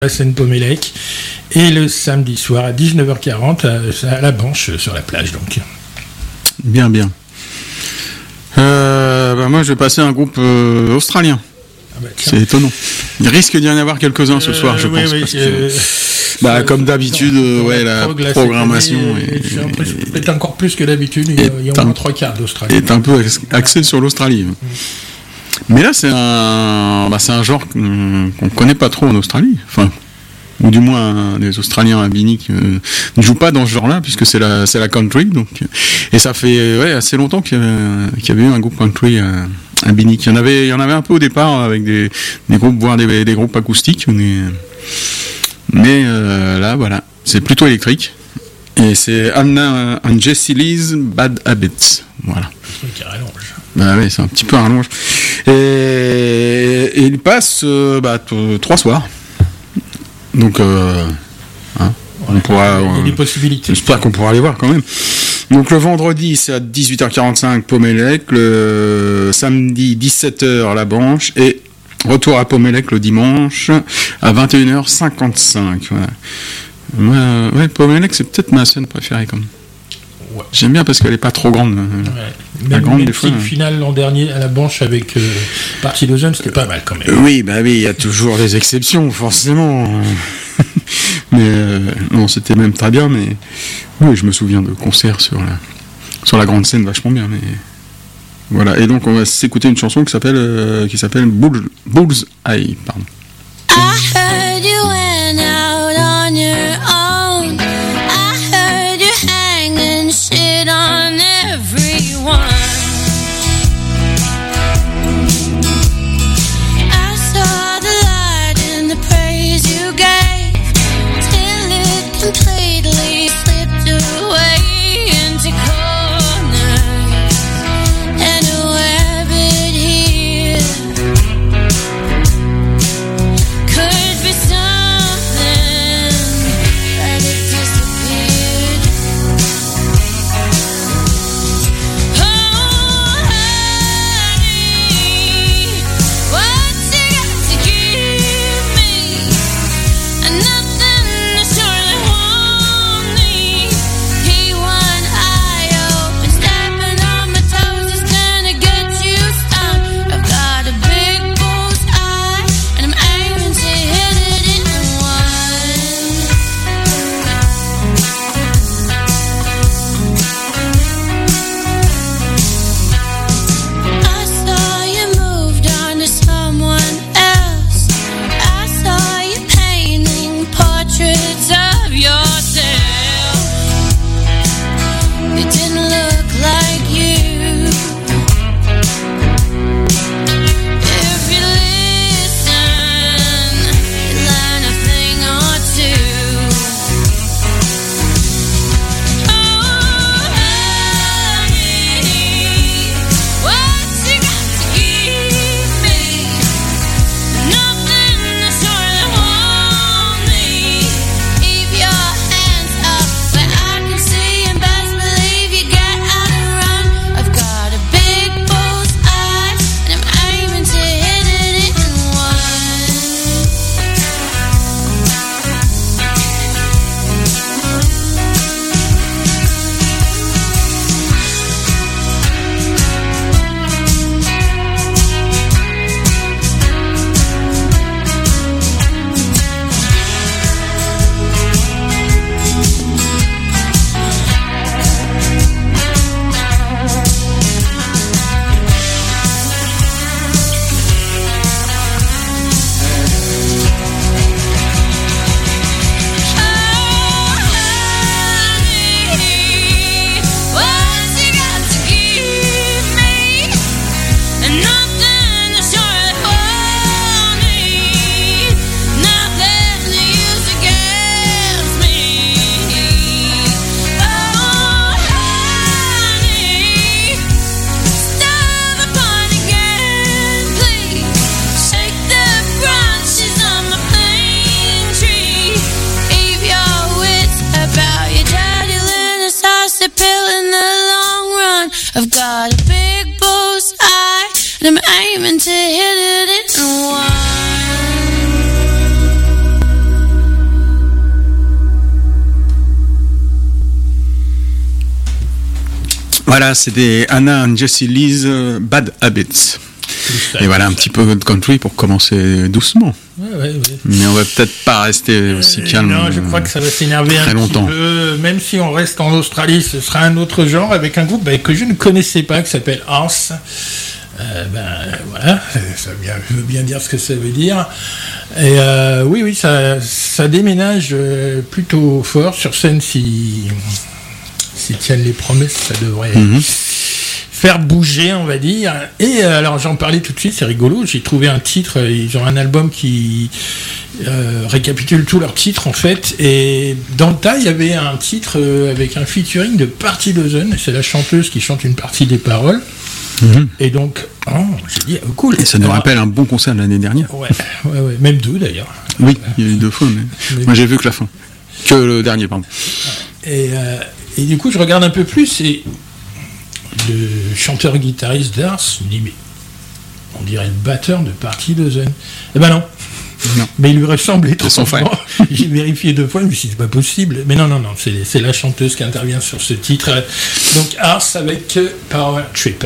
la Seine-Pomélec. Et le samedi soir à 19h40 à la Banche, sur la plage donc. Bien. Moi je vais passer à un groupe australien. C'est étonnant. Il risque d'y en avoir quelques-uns ce soir, je pense. Parce que, comme d'habitude, la programmation est encore plus que d'habitude. Il y a au moins 3/4 d'Australie. Est un peu axé sur l'Australie. Mais là, c'est un genre qu'on ne connaît pas trop en Australie. Enfin, ou du moins les Australiens à Binic ne jouent pas dans ce genre-là, puisque c'est la country. Donc, et ça fait assez longtemps qu'il y avait eu un groupe country à Binic. Il y en avait un peu au départ avec des groupes, voire des groupes acoustiques. Mais là, voilà, c'est plutôt électrique. Et c'est Anna and Jessie Lee's Bad Habits. Voilà. Le truc qui rallonge. Bah oui, c'est un petit peu un rallonge. Et il passe 3 soirs. Donc, on pourra. Il y a des possibilités. J'espère qu'on pourra aller voir quand même. Donc le vendredi c'est à 18h45 Pomélec, le samedi 17h la Banche et retour à Pomélec le dimanche à 21h55. Voilà. Pomélec c'est peut-être ma scène préférée quand même. Ouais. J'aime bien parce qu'elle est pas trop grande. Même des fois. Le final l'an dernier à la Banche avec Party Dozen, c'était pas mal quand même. Oui, il y a toujours des exceptions, forcément. Mais non, c'était même très bien. Mais oui, je me souviens de concerts sur la grande scène, vachement bien. Mais voilà. Et donc on va s'écouter une chanson qui s'appelle Bull's Eye. Pardon. I heard you went out on your own. I heard you hanging shit on everyone. I saw the light in the praise you gave till it completely slipped away into corners and a rabbit here. Could be something that it disappeared. Oh, honey, what's it got to give me? Nothing to surely want me. Keep one eye open, stepping on my toes is gonna get you stung. I've got a big bull's eye, and I'm aiming to hit it in one. I saw you moved on to someone else. I saw you painting portraits of yourself. It didn't look like you. If you listen, you'll learn a thing or two. Oh, honey, what's it got to give me? Nothing to surely want me. Keep your hands up where I can see and best believe you get out and run. I've got a big bull's eye and I'm aiming to hit it in one. What's it got to give me? Nothing to surely hold me. Nothing to use against me. Oh, honey, stop the point again, please. Shake the branches on my plane tree. Keep your wits about you, daddy. Learn a sauce to pill in the long run. I've got a big bull's eye, and I'm aiming to hit it in one. Voilà, c'était Anna and Jessie Lee's Bad Habits. Et voilà un petit peu de country pour commencer doucement. Ouais. Mais on va peut-être pas rester aussi calme. Non, je crois que ça va s'énerver très un longtemps. petit peu. Même si on reste en Australie, ce sera un autre genre avec un groupe que je ne connaissais pas, qui s'appelle Arse. Voilà, je veux bien dire ce que ça veut dire. Et oui, ça déménage plutôt fort sur scène si tiennent les promesses, ça devrait faire bouger, on va dire. Et alors j'en parlais tout de suite, c'est rigolo, j'ai trouvé un titre, ils ont un album qui récapitule tous leurs titres en fait, et dans le tas il y avait un titre avec un featuring de Party Dozen, c'est la chanteuse qui chante une partie des paroles. Et donc, j'ai dit, cool. Et ça nous rappelle un bon concert de l'année dernière. Ouais, même deux d'ailleurs. Oui, il y a eu 2 fois, mais moi j'ai vu que la fin. Que le dernier, pardon. Et du coup, je regarde un peu plus et le chanteur-guitariste d'Ars me dit, mais on dirait le batteur de Party Dozen. Eh ben non. Mais il lui ressemble son frère. étrangement. J'ai vérifié 2 fois, je me suis dit, c'est pas possible. Mais non, c'est la chanteuse qui intervient sur ce titre. Donc Ars avec Power Trip.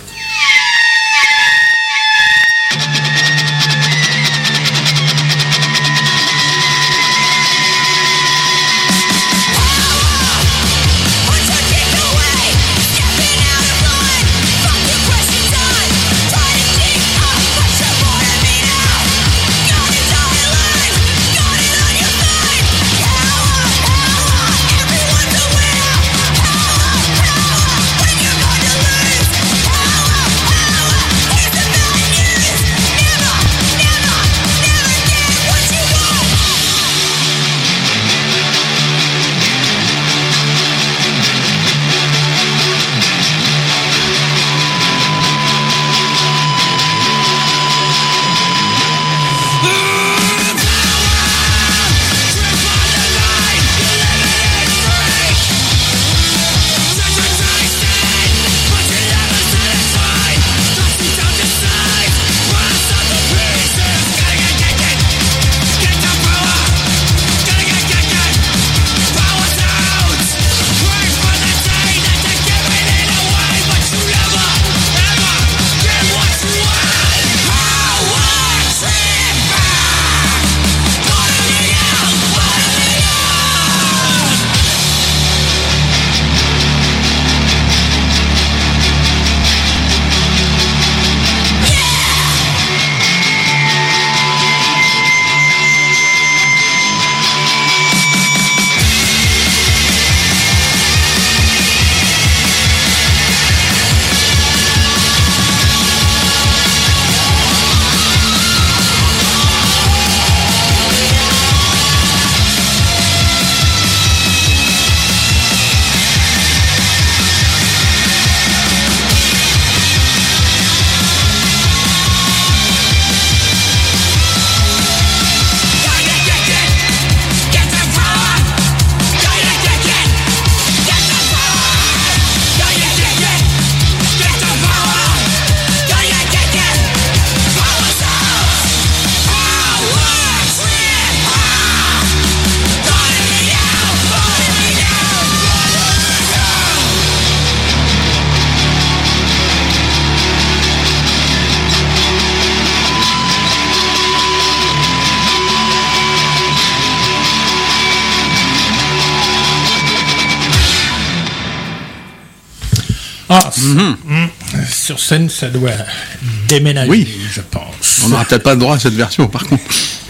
Sur scène, ça doit déménager, je pense. On n'aura peut-être pas le droit à cette version, par contre.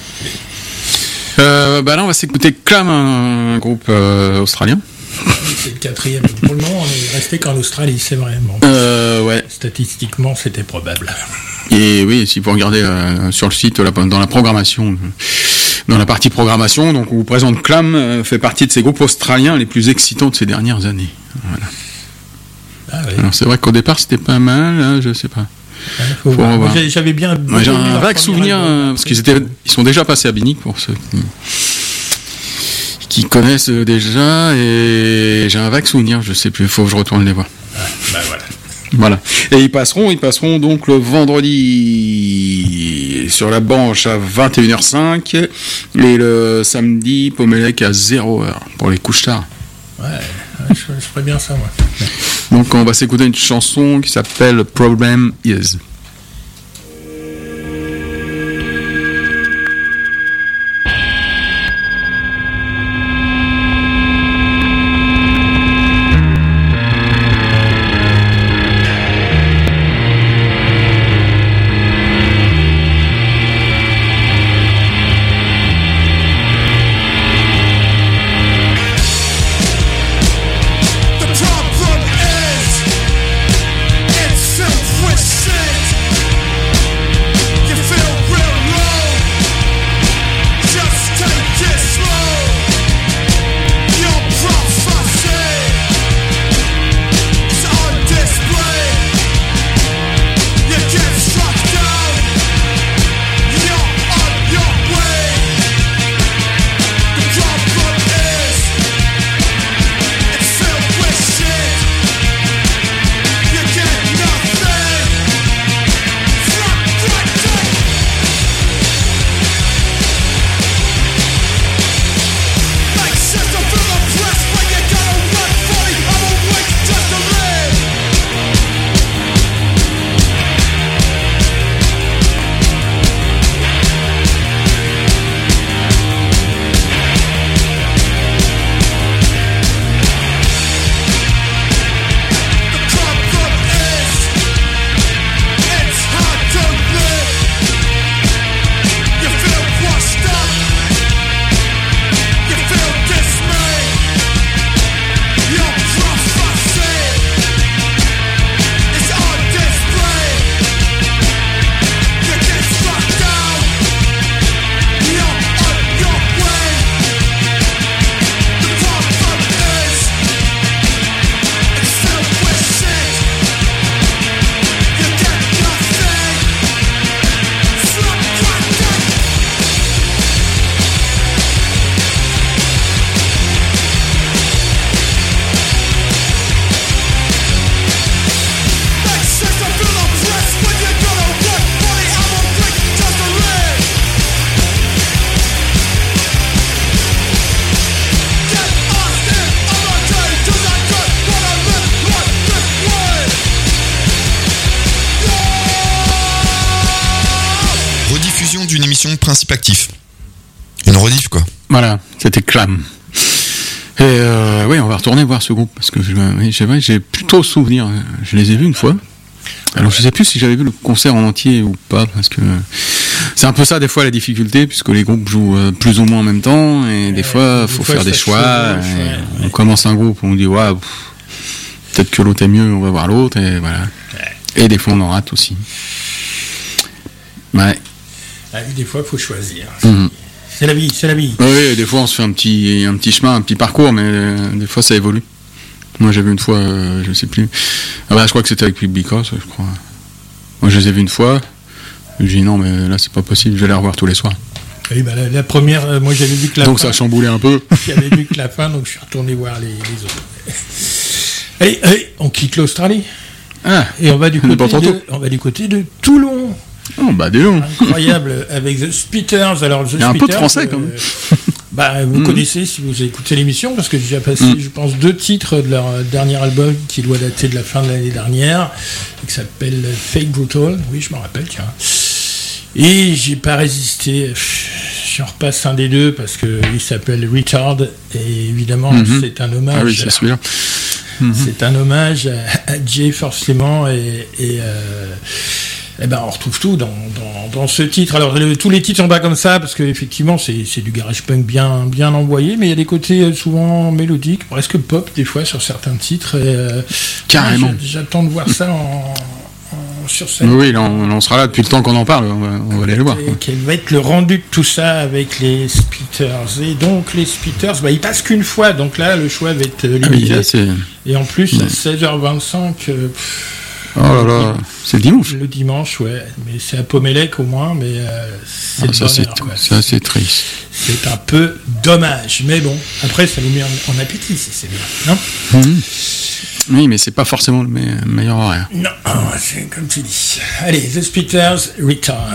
Là, on va s'écouter Clam, un groupe australien. C'est le 4e. Pour le moment, on est resté qu'en Australie, c'est vrai. Bon. Ouais. Statistiquement, c'était probable. Et oui, si vous regardez sur le site, dans la programmation, dans la partie programmation, donc on vous présente Clam, fait partie de ces groupes australiens les plus excitants de ces dernières années. Voilà. Ah, oui. Alors c'est vrai qu'au départ c'était pas mal, hein, je sais pas. Faut voir. J'avais bien. J'ai un vague souvenir parce ils sont déjà passés à Binic pour ceux qui connaissent déjà, et j'ai un vague souvenir, je sais plus, il faut que je retourne les voir. Voilà. Et ils passeront donc le vendredi sur la Banche à 21h05 et le samedi Pomélec à 0h pour les couches tard. Ouais, je ferais bien ça, moi. Donc on va s'écouter une chanson qui s'appelle Problem Is. Principe actif. Une rediff, quoi. Voilà, c'était Clam. Et oui, on va retourner voir ce groupe parce que j'ai plutôt souvenir. Je les ai vus une fois. Alors je sais plus si j'avais vu le concert en entier ou pas, parce que c'est un peu ça des fois la difficulté, puisque les groupes jouent plus ou moins en même temps, et des fois faut faire des choix. On commence un groupe, on dit ouais, peut-être que l'autre est mieux, on va voir l'autre, et voilà. Et des fois on en rate aussi. Ouais. Des fois, il faut choisir. C'est la vie, c'est la vie. Oui, des fois, on se fait un petit chemin, un petit parcours, mais des fois, ça évolue. Moi, j'ai vu une fois, je sais plus. Ah bah, je crois que c'était avec Because, je crois. Moi, je les ai vus une fois. J'ai dit non, mais là, c'est pas possible, je vais les revoir tous les soirs. Oui, bah, la première, moi, j'avais vu que la donc, fin. ça a chamboulé un peu. J'avais vu que la fin, donc je suis retourné voir les autres. Allez, on quitte l'Australie. Ah, et on va du côté de Toulon. Oh, bah, dis donc. Incroyable, avec The Spitters. Alors, il y a un peu de français, quand même. Vous connaissez si vous écoutez l'émission, parce que j'ai déjà passé, je pense, 2 titres de leur dernier album qui doit dater de la fin de l'année dernière, qui s'appelle Fake Brutal. Oui, je m'en rappelle, tiens. Et j'ai pas résisté. J'en repasse un des deux parce qu'il s'appelle Retard, et évidemment, c'est un hommage. Ah oui, c'est celui-là. C'est un hommage à Jay, forcément, et on retrouve tout dans ce titre. Alors tous les titres sont pas comme ça parce que effectivement c'est du garage punk bien envoyé, mais il y a des côtés souvent mélodiques, presque pop des fois sur certains titres. Carrément. J'attends de voir ça sur scène. Oui, on sera là depuis le temps qu'on en parle. On va aller le voir. Et quel va être le rendu de tout ça avec les Spitters. Et donc les Spitters, ils passent qu'une fois, donc là le choix va être limité. Et en plus à 16h25. Oh là là, c'est le dimanche. Le dimanche, ouais, mais c'est à Pomélec au moins, mais c'est le bonheur, quoi. C'est assez triste. C'est un peu dommage, mais bon, après ça nous met en appétit si c'est bien, non Oui, mais c'est pas forcément le meilleur horaire. Non, c'est comme tu dis. Allez, The Spitters, Retard.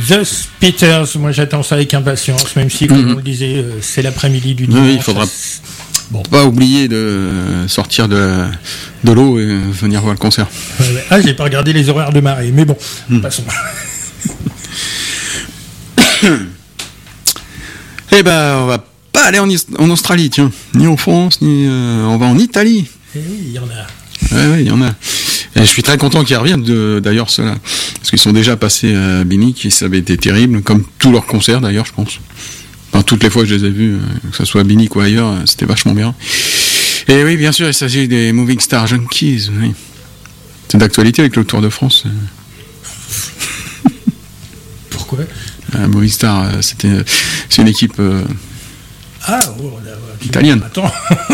The Spitters, moi j'attends ça avec impatience, même si, comme on le disait, c'est l'après-midi du dimanche. Oui, il faudra Bon. pas oublier de sortir de l'eau et venir voir le concert. Ouais. Ah, j'ai pas regardé les horaires de marée, mais bon, passons. Eh ben, on va pas aller en Australie, tiens. Ni en France, ni... on va en Italie. Eh oui, il y en a. Ouais, il y en a. Et je suis très content qu'ils reviennent, d'ailleurs, ceux-là. Parce qu'ils sont déjà passés à Binic et ça avait été terrible, comme tous leurs concerts, d'ailleurs, je pense. Enfin, toutes les fois que je les ai vus, que ce soit à Binic ou ailleurs, c'était vachement bien. Et oui, bien sûr, il s'agit des Moving Star Junkies. Oui. C'est d'actualité avec le Tour de France. Pourquoi Moving Star, c'est une équipe Ah, oh, là, italienne. Attends.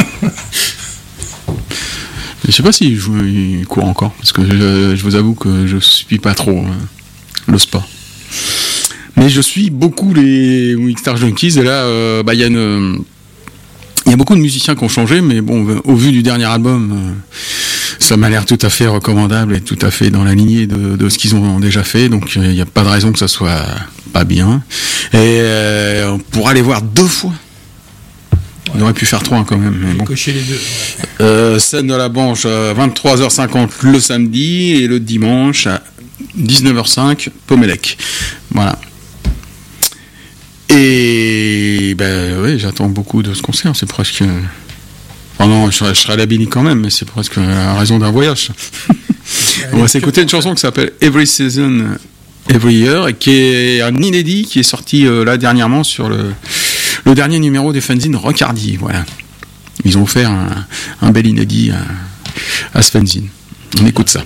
Je sais pas s'il court encore, parce que je vous avoue que je suis pas trop le sport. Mais je suis beaucoup les Moving Star Junkies, et là, il y a beaucoup de musiciens qui ont changé, mais bon, au vu du dernier album, ça m'a l'air tout à fait recommandable et tout à fait dans la lignée de ce qu'ils ont déjà fait, donc il n'y a pas de raison que ça soit pas bien. Et on pourra les voir 2 fois. On aurait pu faire 3 quand même, mais bon. Cocher les deux. Ouais. Scène de la Banche à 23h50 le samedi et le dimanche à 19h05 Pommelec. Voilà. Et oui, j'attends beaucoup de ce concert. C'est presque. Enfin non, je serai à la Binic quand même, mais c'est presque la raison d'un voyage. On va s'écouter une chanson qui s'appelle Every Season, Every Year, et qui est un inédit qui est sorti là dernièrement sur le dernier numéro des fanzines Rockhardy. Voilà. Ils ont offert un bel inédit à ce fanzine. On écoute ça.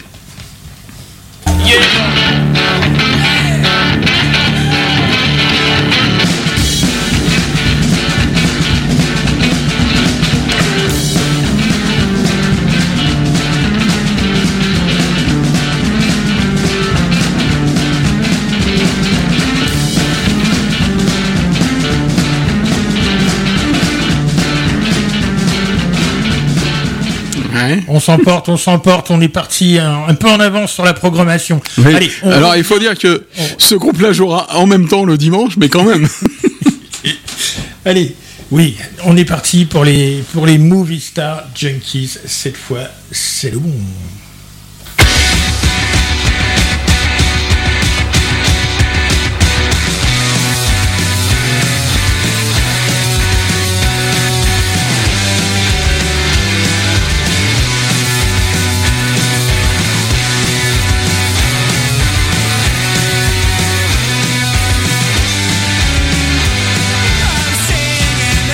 On s'emporte, on est parti un peu en avance sur la programmation. Oui. Allez, alors il faut dire que ce groupe-là jouera en même temps le dimanche, mais quand même. Allez, oui, on est parti pour les Movie Star Junkies. Cette fois, c'est le bon.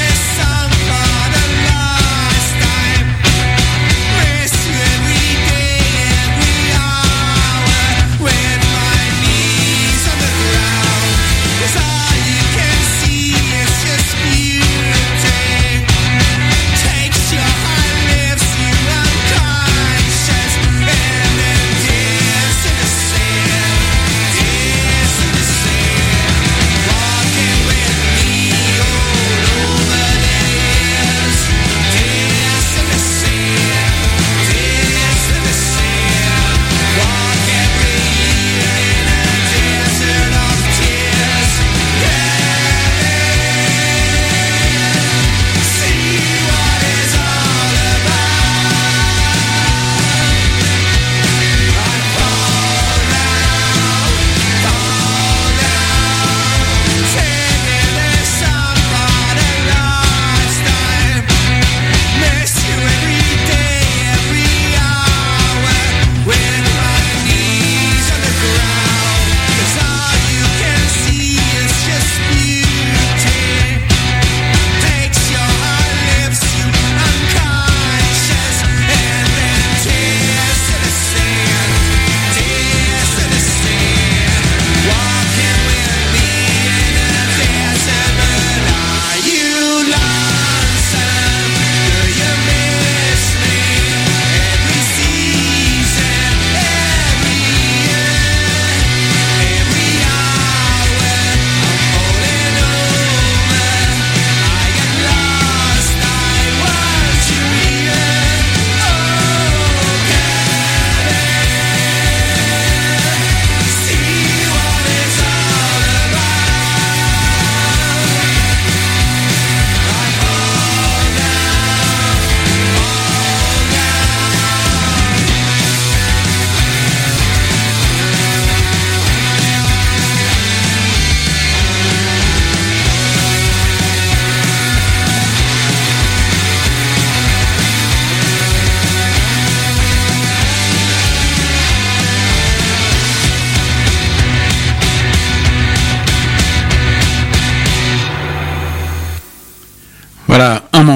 Sing this song for the last time. Wish that we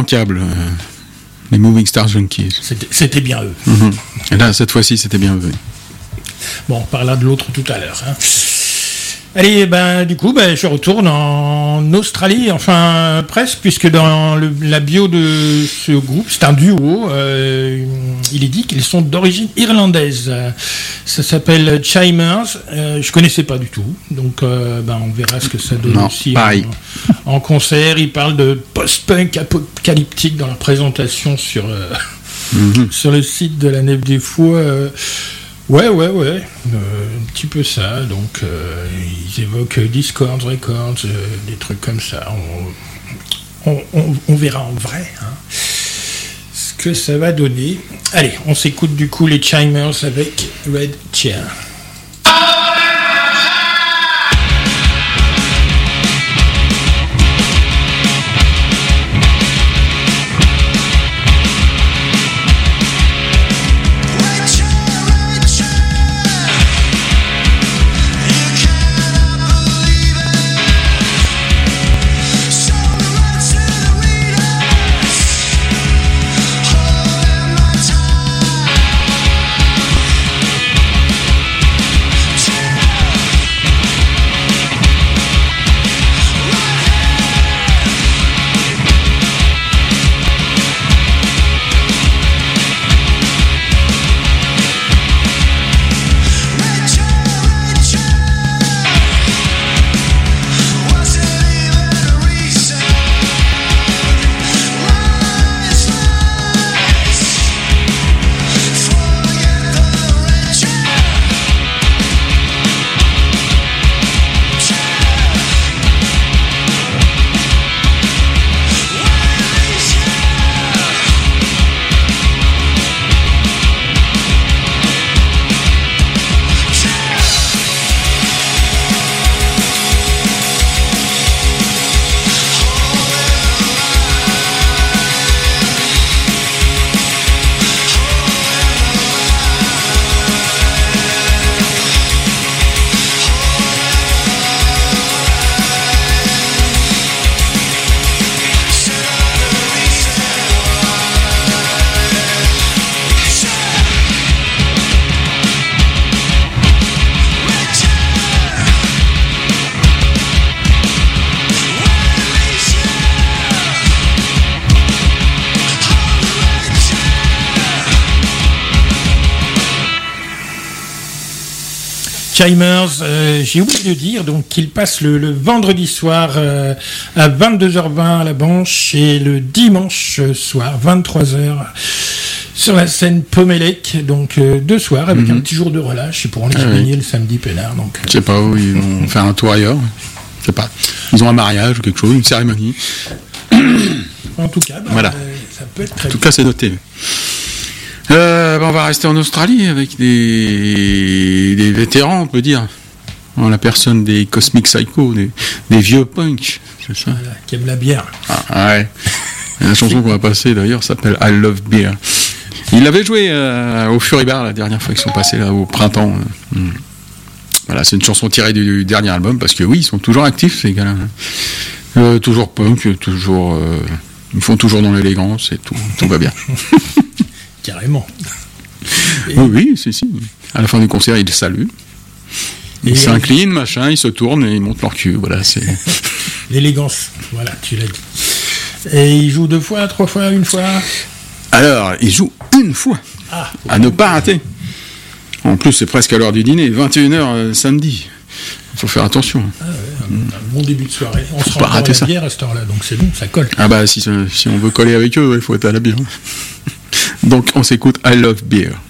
immanquables. Les Moving Star Junkies. C'était bien eux. Et là, cette fois-ci, c'était bien eux. Bon, on parlera de l'autre tout à l'heure. Hein. Allez, du coup, je retourne en Australie, enfin presque, puisque dans la bio de ce groupe, c'est un duo, il est dit qu'ils sont d'origine irlandaise. Ça s'appelle Chimers, je connaissais pas du tout, donc on verra ce que ça donne aussi en concert. Ils parlent de post-punk apocalyptique dans leur présentation sur le site de la Nef des Fous. Ouais, un petit peu ça. Donc, ils évoquent Discord Records, des trucs comme ça. On verra en vrai ce que ça va donner. Allez, on s'écoute du coup les Chimers avec Red Chair. Chimers, j'ai oublié de dire donc qu'ils passent le vendredi soir à 22h20 à la Banche et le dimanche soir 23h sur la scène Pomélec, donc deux soirs avec un petit jour de relâche et pourront les gagner le samedi peinard. Donc je sais pas où ils vont faire un tour ailleurs. Je sais pas. Ils ont un mariage ou quelque chose, une cérémonie. En tout cas, voilà. Ça peut être très. En tout cas, c'est noté. On va rester en Australie avec des vétérans, on peut dire. En la personne des Cosmic Psycho, des vieux punks, c'est ça. Voilà, qui aiment la bière. Ah ouais. La chanson qu'on va passer d'ailleurs s'appelle I Love Beer. Ils l'avaient joué au Fury Bar la dernière fois qu'ils sont passés là au printemps. Voilà, c'est une chanson tirée du dernier album parce que oui, ils sont toujours actifs ces gars-là. Toujours punk, toujours. Ils font toujours dans l'élégance et tout va bien. Carrément. Oui, si. À la fin du concert, ils saluent. Ils s'inclinent, machin, ils se tournent et ils montent leur cul. Voilà, c'est. L'élégance, voilà, tu l'as dit. Et ils jouent 2 fois, 3 fois, 1 fois? Alors, ils jouent 1 fois. À ne pas rater. En plus, c'est presque à l'heure du dîner, 21h samedi. Il faut faire attention. Ah ouais, un bon début de soirée. On se rend pas rater à la bière à cette heure-là, donc c'est bon, ça colle. Ah bah, si on veut coller avec eux, il faut être à la bière. Donc, on s'écoute I Love Beer.